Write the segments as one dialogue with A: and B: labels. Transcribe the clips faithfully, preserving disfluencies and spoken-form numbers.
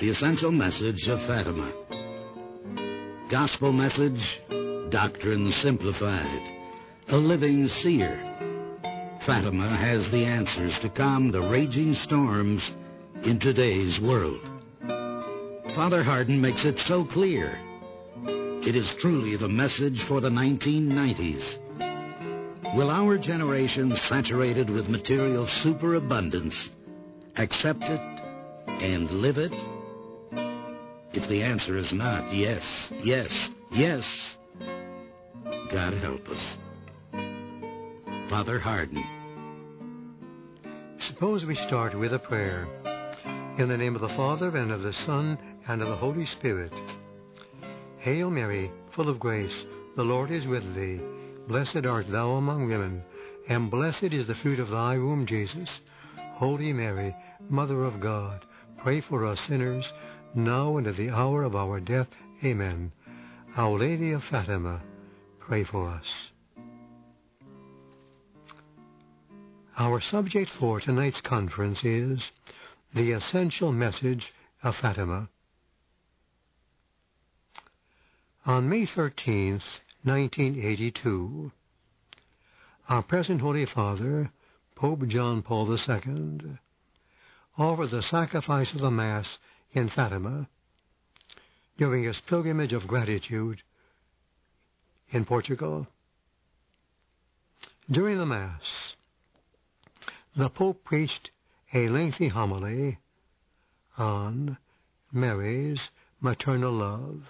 A: The essential message of Fatima. Gospel message, doctrine simplified. A living seer. Fatima has the answers to calm the raging storms in today's world. Father Hardon makes it so clear. It is truly the message for the nineteen nineties. Will our generation, saturated with material superabundance, accept it and live it? If the answer is not yes, yes, yes, God help us. Father Hardon.
B: Suppose we start with a prayer. In the name of the Father, and of the Son, and of the Holy Spirit. Hail Mary, full of grace, the Lord is with thee. Blessed art thou among women, and blessed is the fruit of thy womb, Jesus. Holy Mary, Mother of God, pray for us sinners, now and at the hour of our death. Amen. Our Lady of Fatima, pray for us. Our subject for tonight's conference is the essential message of Fatima. On May thirteenth, nineteen eighty-two, our present Holy Father, Pope John Paul the Second, offered the sacrifice of the Mass in Fatima during his pilgrimage of gratitude in Portugal. During the Mass, the Pope preached a lengthy homily on Mary's maternal love.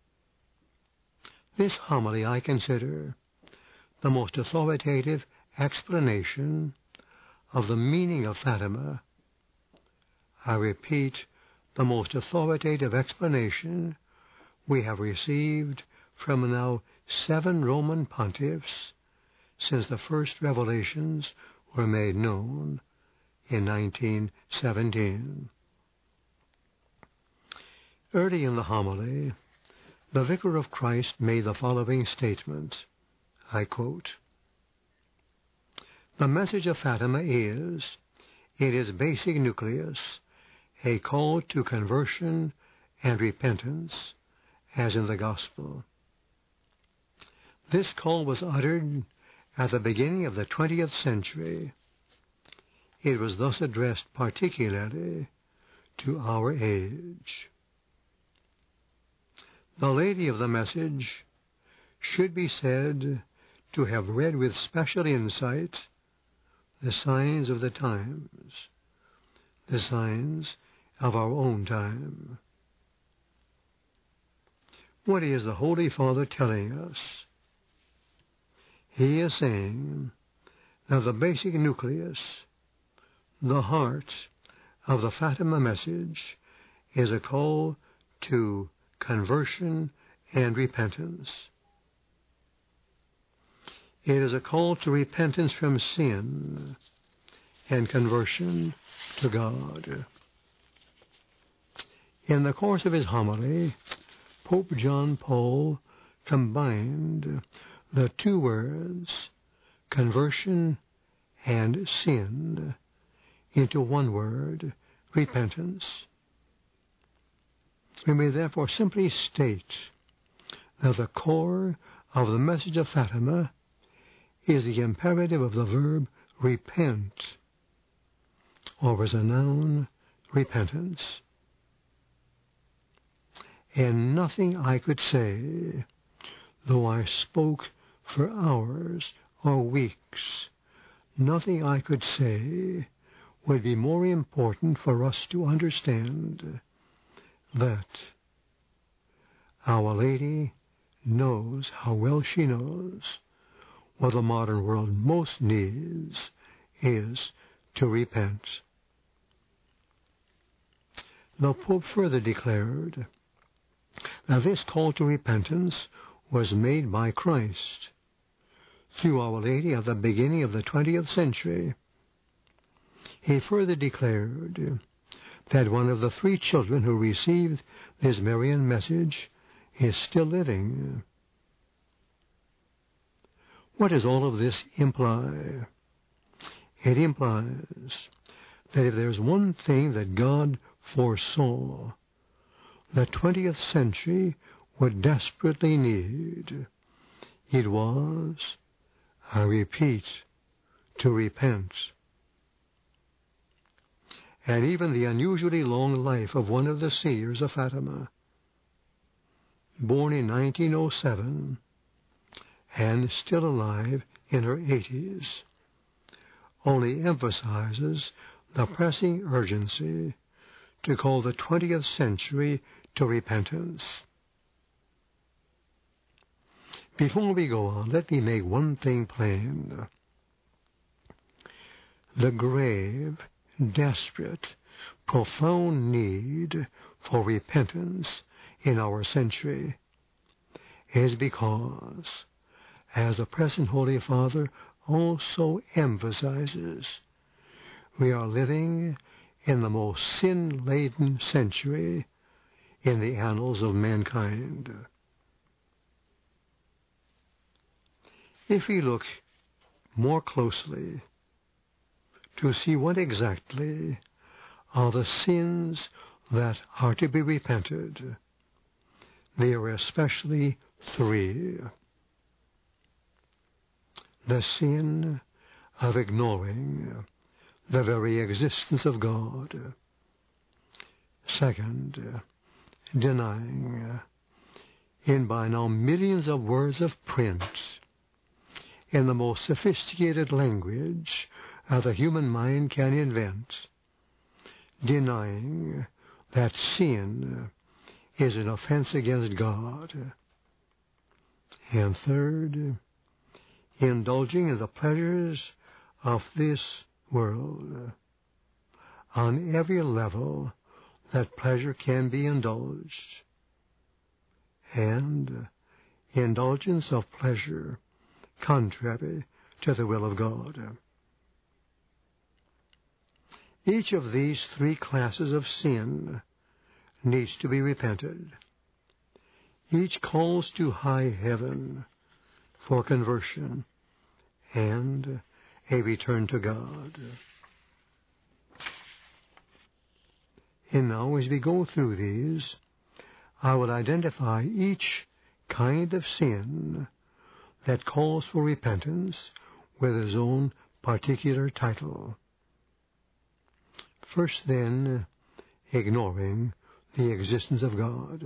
B: This homily I consider the most authoritative explanation of the meaning of Fatima. I repeat, the most authoritative explanation we have received from now seven Roman pontiffs since the first revelations were made known in nineteen seventeen. Early in the homily, the Vicar of Christ made the following statement, I quote, "The message of Fatima is, in its basic nucleus, a call to conversion and repentance, as in the Gospel. This call was uttered at the beginning of the twentieth century. It was thus addressed particularly to our age. The lady of the message should be said to have read with special insight the signs of the times, the signs of our own time." What is the Holy Father telling us? He is saying that the basic nucleus, the heart of the Fatima message, is a call to conversion and repentance. It is a call to repentance from sin and conversion to God. In the course of his homily, Pope John Paul combined the two words, conversion and sin, into one word, repentance. We may therefore simply state that the core of the message of Fatima is the imperative of the verb repent, or as a noun, repentance. And nothing I could say, though I spoke for hours or weeks, nothing I could say would be more important for us to understand that Our Lady knows how well she knows what the modern world most needs is to repent. The Pope further declared that this call to repentance was made by Christ through Our Lady at the beginning of the twentieth century. He further declared that one of the three children who received this Marian message is still living. What does all of this imply? It implies that if there's one thing that God foresaw the twentieth century would desperately need. It was, I repeat, to repent. And even the unusually long life of one of the seers of Fatima, born in nineteen oh seven and still alive in her eighties, only emphasizes the pressing urgency to call the twentieth century to repentance. Before we go on, let me make one thing plain. The grave, desperate, profound need for repentance in our century is because, as the present Holy Father also emphasizes, we are living in the most sin-laden century in the annals of mankind. If we look more closely to see what exactly are the sins that are to be repented, there are especially three. The sin of ignoring the very existence of God. Second, denying, in by now millions of words of print, in the most sophisticated language uh, the human mind can invent, denying that sin is an offense against God. And third, indulging in the pleasures of this world on every level that pleasure can be indulged, and indulgence of pleasure contrary to the will of God. Each of these three classes of sin needs to be repented. Each calls to high heaven for conversion and a return to God. And now, as we go through these, I will identify each kind of sin that calls for repentance with his own particular title. First, then, ignoring the existence of God.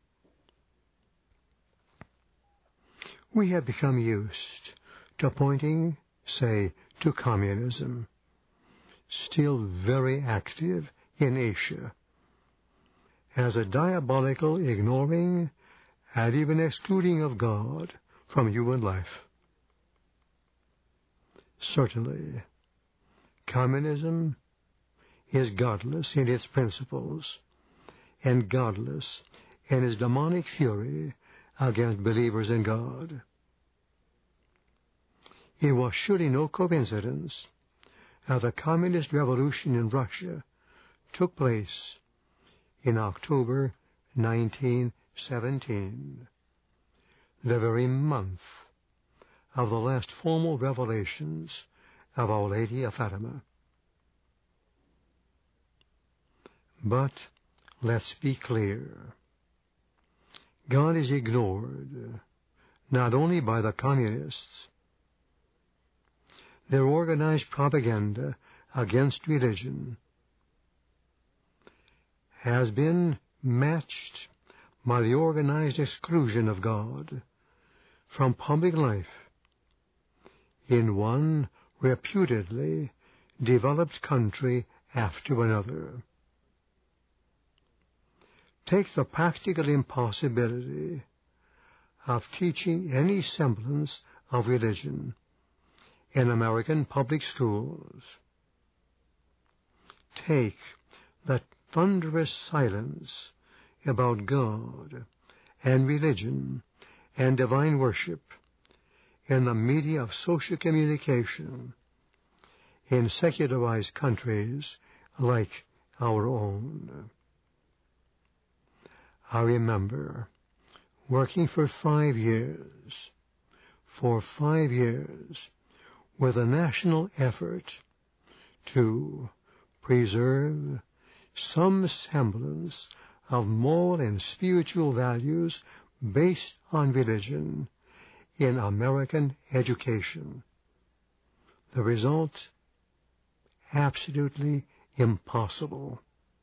B: We have become used to pointing, say, to communism, still very active in Asia, as a diabolical ignoring and even excluding of God from human life. Certainly, communism is godless in its principles and godless in its demonic fury against believers in God. It was surely no coincidence that the communist revolution in Russia took place in October nineteen seventeen, the very month of the last formal revelations of Our Lady of Fatima. But let's be clear. God is ignored not only by the communists. Their organized propaganda against religion has been matched by the organized exclusion of God from public life in one reputedly developed country after another. Take the practical impossibility of teaching any semblance of religion in American public schools. Take the thunderous silence about God and religion and divine worship in the media of social communication in secularized countries like our own. I remember working for five years, for five years, with a national effort to preserve some semblance of moral and spiritual values based on religion in American education. The result? Absolutely impossible.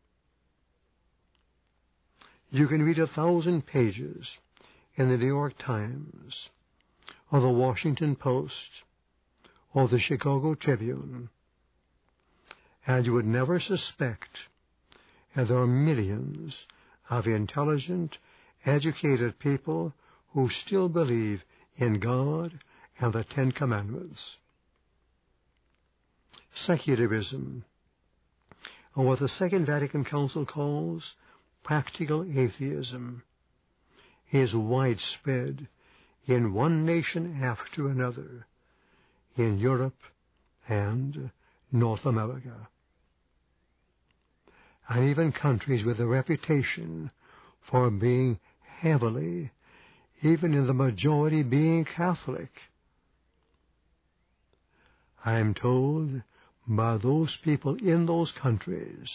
B: You can read a thousand pages in the New York Times, or the Washington Post, or the Chicago Tribune, and you would never suspect that there are millions of intelligent, educated people who still believe in God and the Ten Commandments. Secularism, or what the Second Vatican Council calls practical atheism, is widespread in one nation after another in Europe and North America, and even countries with a reputation for being heavily, even in the majority being Catholic. I am told by those people in those countries,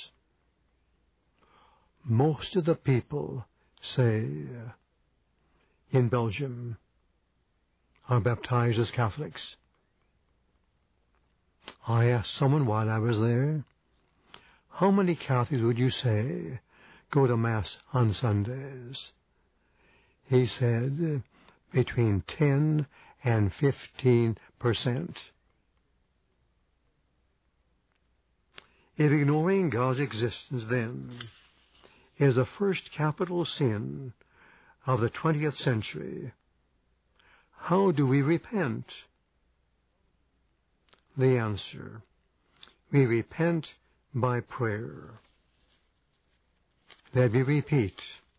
B: most of the people, say, in Belgium, are baptized as Catholics. I asked someone while I was there, how many Catholics would you say go to Mass on Sundays? He said between ten and fifteen percent. If ignoring God's existence, then, is the first capital sin of the twentieth century, how do we repent? The answer: we repent by prayer. Let me repeat.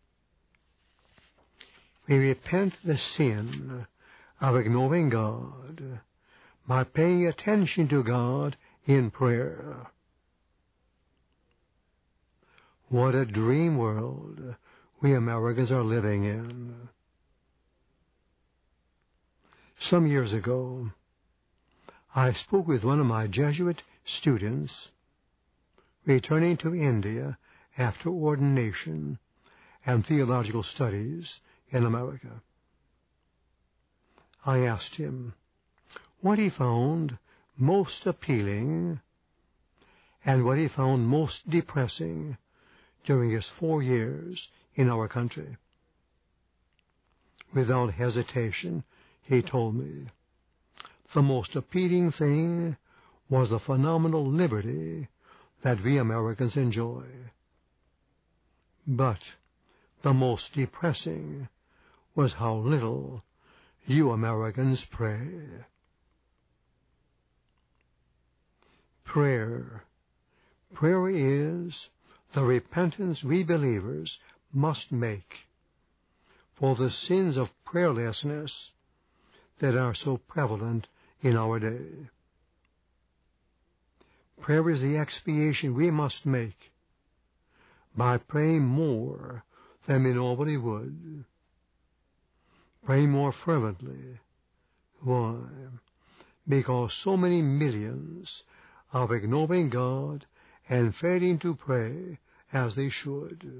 B: We repent the sin of ignoring God by paying attention to God in prayer. What a dream world we Americans are living in. Some years ago, I spoke with one of my Jesuit students returning to India after ordination and theological studies in America. I asked him what he found most appealing and what he found most depressing during his four years in our country. Without hesitation, he told me the most appealing thing was the phenomenal liberty that we Americans enjoy. But the most depressing was how little you Americans pray. Prayer. Prayer is the repentance we believers must make for the sins of prayerlessness that are so prevalent in our day. Prayer is the expiation we must make by praying more than we normally would. Praying more fervently. Why? Because so many millions are ignoring God and failing to pray as they should.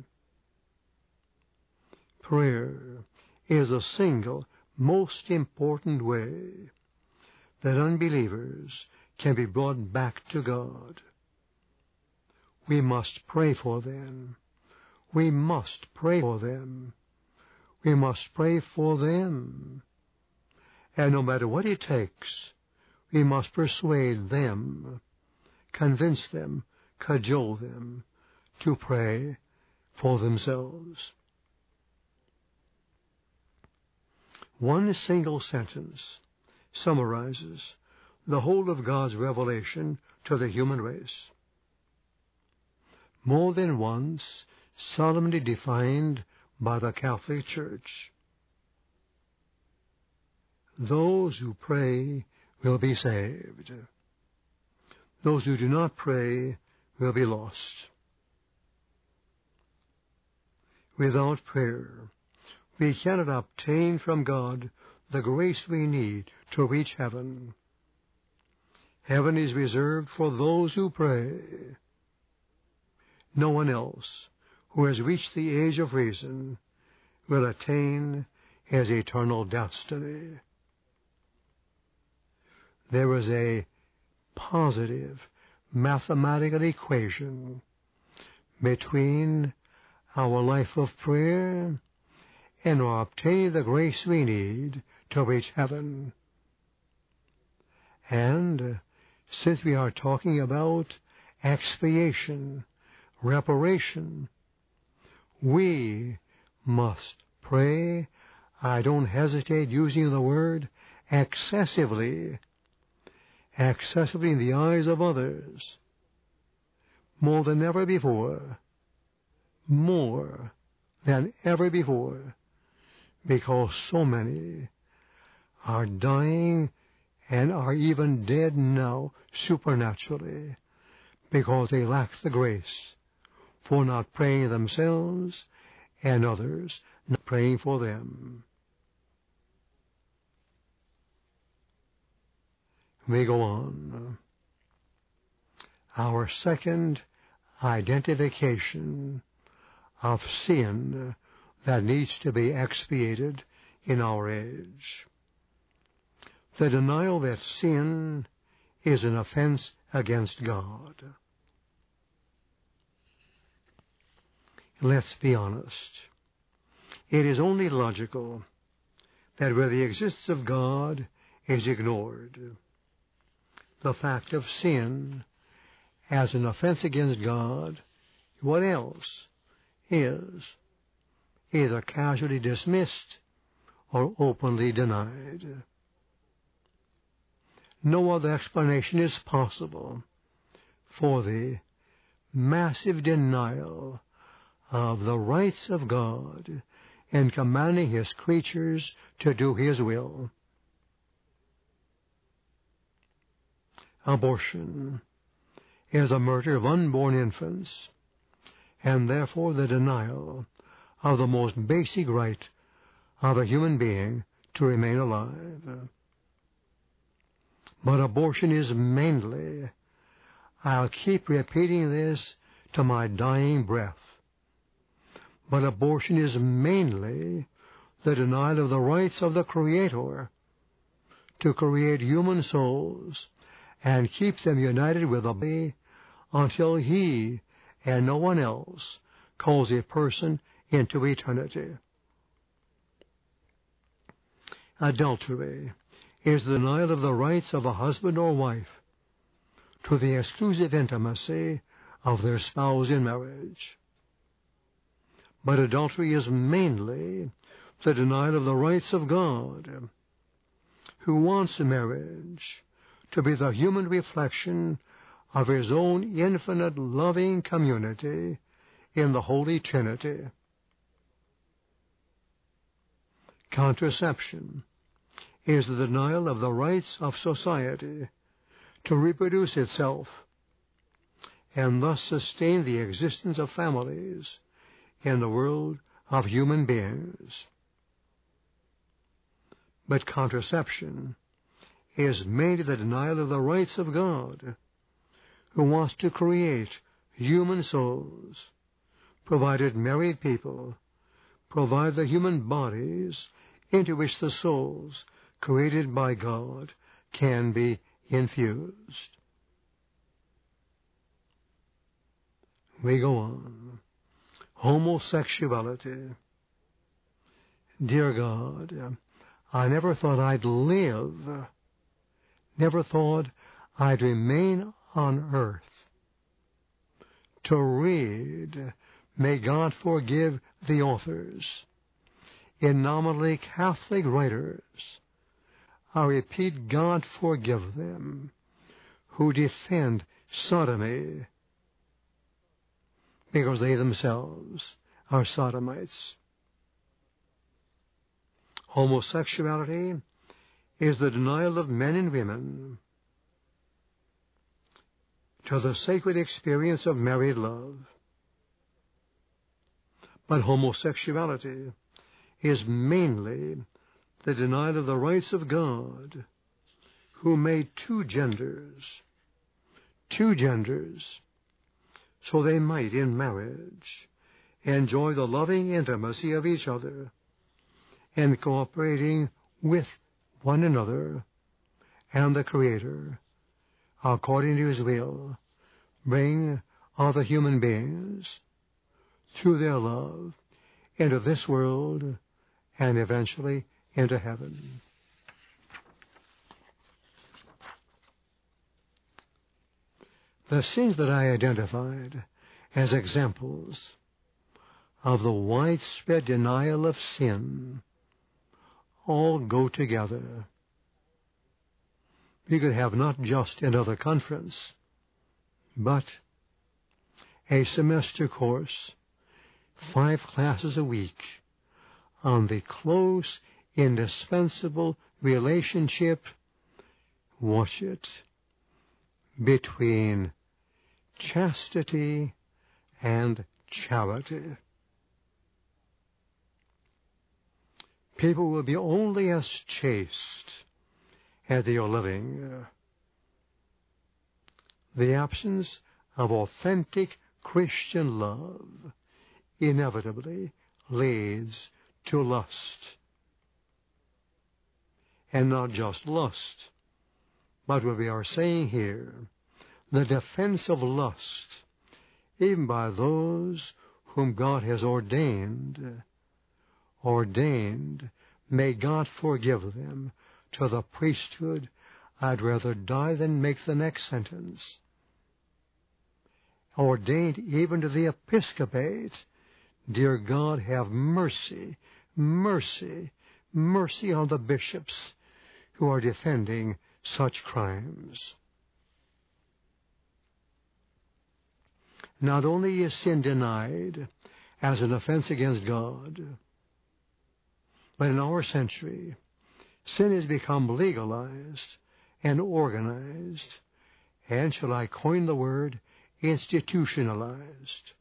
B: Prayer is the single most important way that unbelievers can be brought back to God. We must pray for them. We must pray for them. We must pray for them. And no matter what it takes, we must persuade them, convince them, cajole them to pray for themselves. One single sentence summarizes the whole of God's revelation to the human race. More than once solemnly defined by the Catholic Church. Those who pray will be saved. Those who do not pray will be lost. Without prayer, we cannot obtain from God the grace we need to reach heaven. Heaven is reserved for those who pray. No one else who has reached the age of reason will attain his eternal destiny. There is a positive mathematical equation between our life of prayer and our obtaining the grace we need to reach heaven. And since we are talking about expiation, reparation, we must pray, I don't hesitate using the word, excessively, excessively in the eyes of others, more than ever before, more than ever before, because so many are dying and are even dead now supernaturally because they lack the grace for not praying themselves and others not praying for them. We go on. Our second identification of sin that needs to be expiated in our age. The denial that sin is an offense against God. Let's be honest. It is only logical that where the existence of God is ignored, the fact of sin as an offense against God, what else is either casually dismissed or openly denied. No other explanation is possible for the massive denial of the rights of God in commanding His creatures to do His will. Abortion is a murder of unborn infants, and therefore the denial of the most basic right of a human being to remain alive. But abortion is mainly, I'll keep repeating this to my dying breath, but abortion is mainly the denial of the rights of the Creator to create human souls and keep them united with the body until He and no one else calls a person into eternity. Adultery is the denial of the rights of a husband or wife to the exclusive intimacy of their spouse in marriage. But adultery is mainly the denial of the rights of God, who wants marriage to be the human reflection of His own infinite loving community in the Holy Trinity. Contraception is the denial of the rights of society to reproduce itself and thus sustain the existence of families in the world of human beings. But contraception is mainly the denial of the rights of God, who wants to create human souls, provided married people provide the human bodies into which the souls created by God can be infused. We go on. Homosexuality. Dear God, I never thought I'd live, never thought I'd remain on earth to read, may God forgive the authors, in nominally Catholic writers, I repeat, God forgive them, who defend sodomy because they themselves are sodomites. Homosexuality is the denial of men and women to the sacred experience of married love. But homosexuality is mainly the denial of the rights of God, who made two genders, two genders, so they might, in marriage, enjoy the loving intimacy of each other, and cooperating with one another and the Creator, according to His will, bring other human beings, through their love, into this world and eventually into heaven. The sins that I identified as examples of the widespread denial of sin all go together. We could have not just another conference, but a semester course, five classes a week, on the close, indispensable relationship, watch it, between chastity and charity. People will be only as chaste as they are living. The absence of authentic Christian love inevitably leads to lust. And not just lust, but what we are saying here, the defense of lust, even by those whom God has ordained, ordained, may God forgive them, to the priesthood, I'd rather die than make the next sentence. Ordained even to the episcopate, dear God, have mercy, mercy, mercy on the bishops who are defending such crimes. Not only is sin denied as an offense against God, but in our century, sin has become legalized and organized, and, shall I coin the word, institutionalized.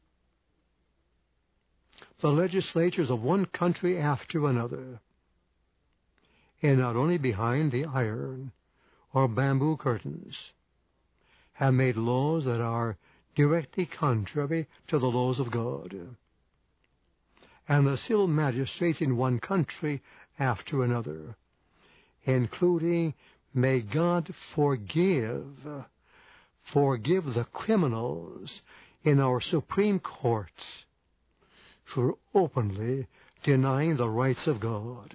B: The legislatures of one country after another, and not only behind the iron or bamboo curtains, have made laws that are directly contrary to the laws of God. And the civil magistrates in one country after another, including, may God forgive, forgive the criminals in our Supreme Courts for openly denying the rights of God,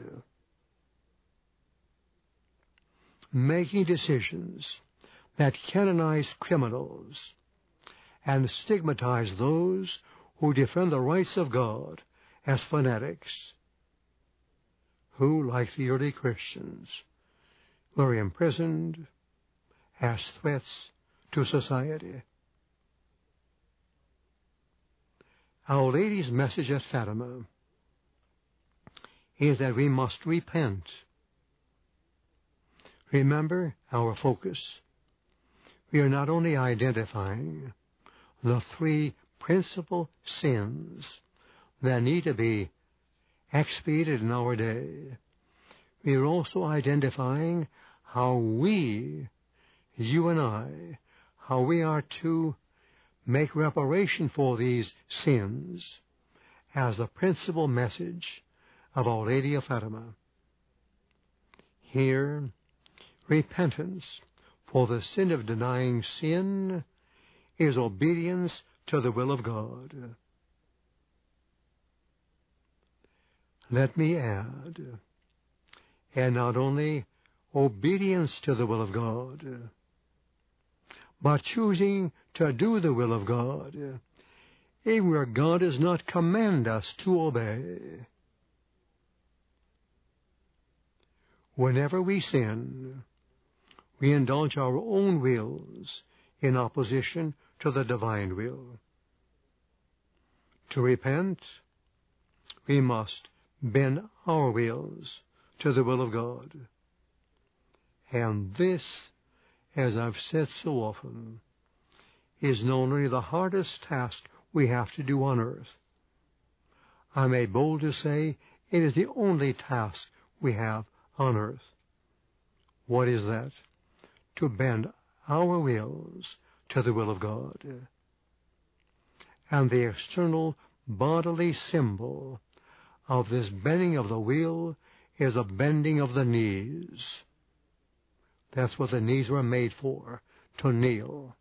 B: making decisions that canonize criminals and stigmatize those who defend the rights of God as fanatics, who, like the early Christians, were imprisoned as threats to society. Our Lady's message at Fatima is that we must repent. Remember our focus. We are not only identifying the three principal sins that need to be expiated in our day, we are also identifying how we, you and I, how we are to make reparation for these sins as the principal message of Our Lady of Fatima. Here, repentance for the sin of denying sin is obedience to the will of God. Let me add, and not only obedience to the will of God, but choosing to do the will of God, even where God does not command us to obey. Whenever we sin, we indulge our own wills in opposition to the divine will. To repent, we must bend our wills to the will of God. And this, as I've said so often, is not only the hardest task we have to do on earth. I may bold to say it is the only task we have on earth. What is that? To bend our wills to the will of God. And the external bodily symbol of this bending of the will is a bending of the knees. That's what the knees were made for, to kneel.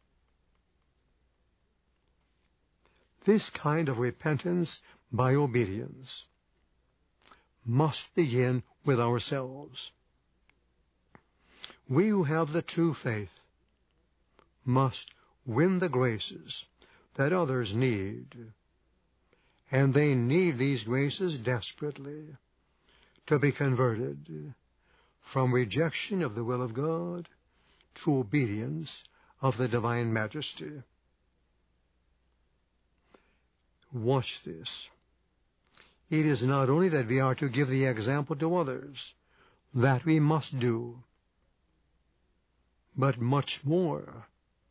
B: This kind of repentance by obedience must begin with ourselves. We who have the true faith must win the graces that others need, and they need these graces desperately to be converted from rejection of the will of God to obedience of the divine majesty. Watch this. It is not only that we are to give the example to others, that we must do, but much more.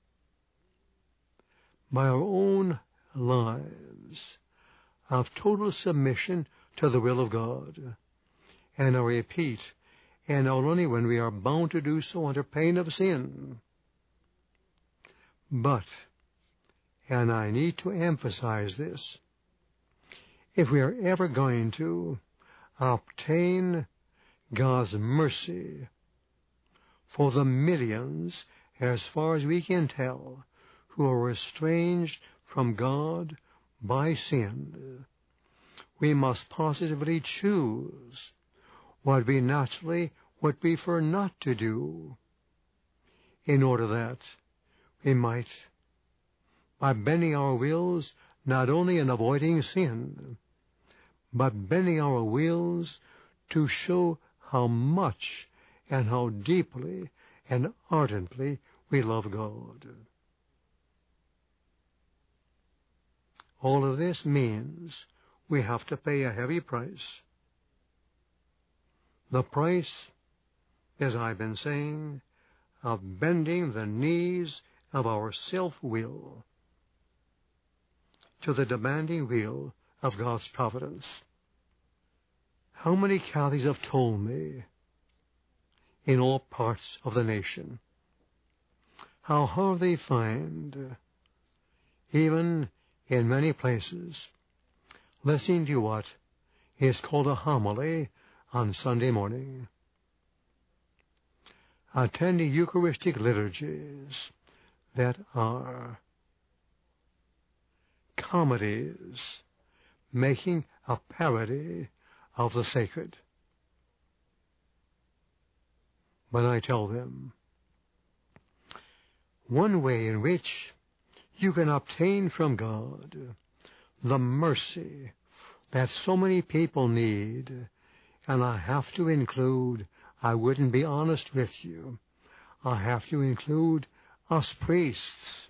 B: By our own lives of total submission to the will of God. And I repeat, and not only when we are bound to do so under pain of sin, but, and I need to emphasize this, if we are ever going to obtain God's mercy for the millions, as far as we can tell, who are estranged from God by sin, we must positively choose what we naturally would prefer not to do, in order that we might, by bending our wills not only in avoiding sin, but bending our wills to show how much and how deeply and ardently we love God. All of this means we have to pay a heavy price. The price, as I've been saying, of bending the knees of our self-will to the demanding will of God's providence. How many Catholics have told me in all parts of the nation how hard they find, even in many places, listening to what is called a homily on Sunday morning, attending Eucharistic liturgies that are comedies making a parody of the sacred. But I tell them, one way in which you can obtain from God the mercy that so many people need, and I have to include, I wouldn't be honest with you, I have to include us priests.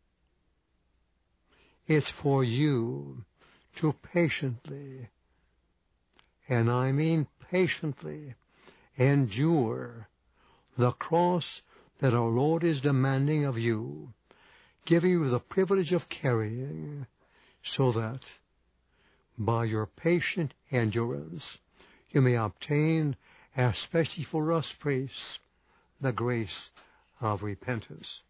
B: It's for you to patiently, and I mean patiently, endure the cross that our Lord is demanding of you, giving you the privilege of carrying, so that by your patient endurance you may obtain, especially for us priests, the grace of repentance.